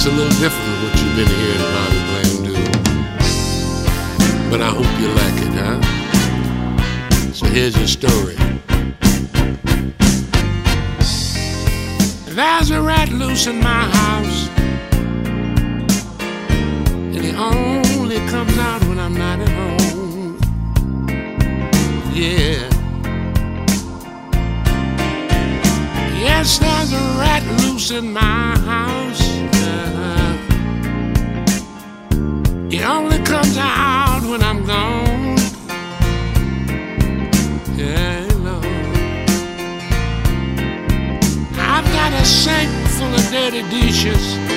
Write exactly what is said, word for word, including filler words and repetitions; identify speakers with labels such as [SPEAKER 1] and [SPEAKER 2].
[SPEAKER 1] It's a little different from what you've been hearing Bobby Bland do. But I hope you like it, huh? So here's your story. There's a rat loose in my house, and he only comes out when I'm not at home. Yeah. Yes, there's a rat loose in my house. Uh-huh. He only comes out when I'm gone. Yeah, Lord. I've got a sink full of dirty dishes.